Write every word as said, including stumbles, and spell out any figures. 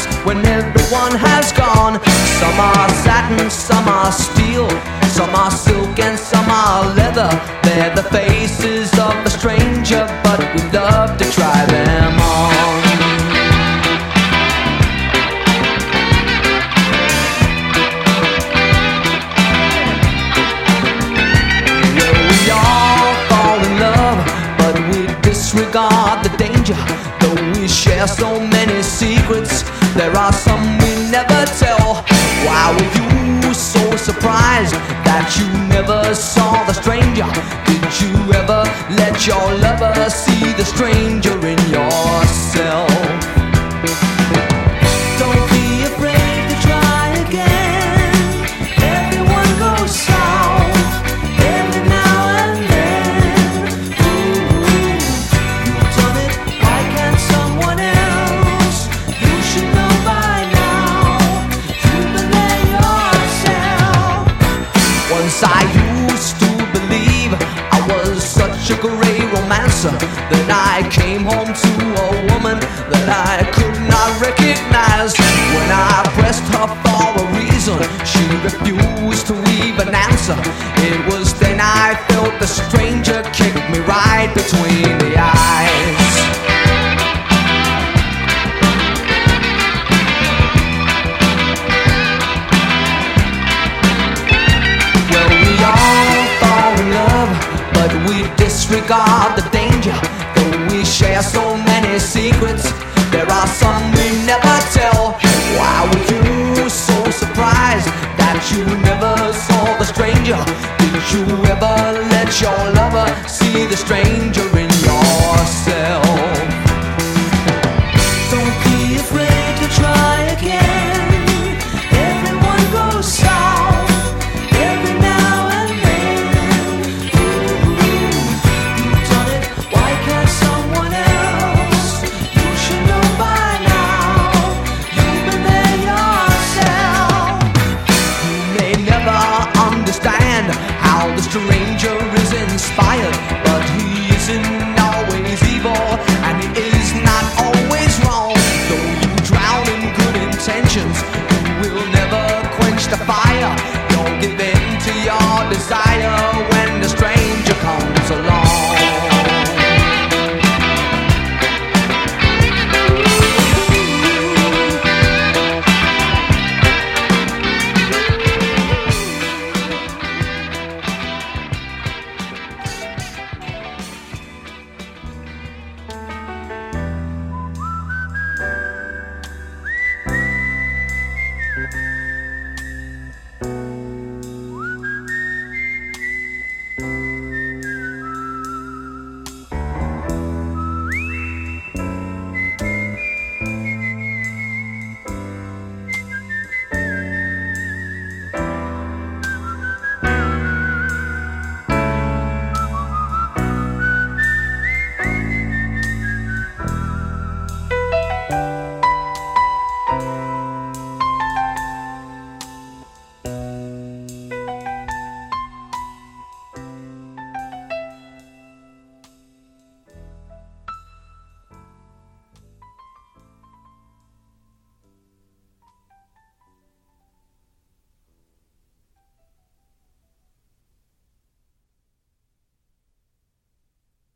when everyone has gone. Some are satin, some are steel, some are silk and some are leather. They're the faces of a stranger, but we love to try them on. Well, we all fall in love, but we disregard the danger. Though we share so many secrets, there are some we never tell. Why were you so surprised that you never saw the stranger? Did you ever let your lover see the stranger in yourself? Don't be afraid to try again. Everyone goes south every now and then. Ooh, you've done it, why can't someone else? You should know by now. You belay yourself. Once I used to believe I was such a great romancer that I came home to a woman that I could not recognize. When I pressed her for a reason, she refused to even answer. It was then I felt the stranger kick me right between the eyes. Well, we all fall in love, but we disregard the danger. Though we share so many secrets, there are some we never tell. Why were you so surprised that you never saw the stranger? Did you ever let your lover see the stranger in yourself?